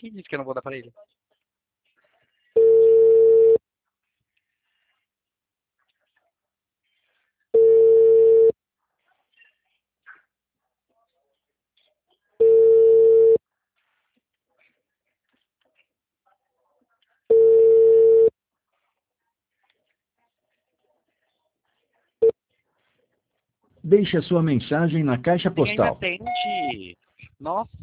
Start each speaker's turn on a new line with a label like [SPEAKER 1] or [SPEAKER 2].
[SPEAKER 1] Quem disse que eu não vou dar pra ele?
[SPEAKER 2] Deixe a sua mensagem na caixa
[SPEAKER 1] Ninguém me
[SPEAKER 2] postal.
[SPEAKER 1] atende. Nossa.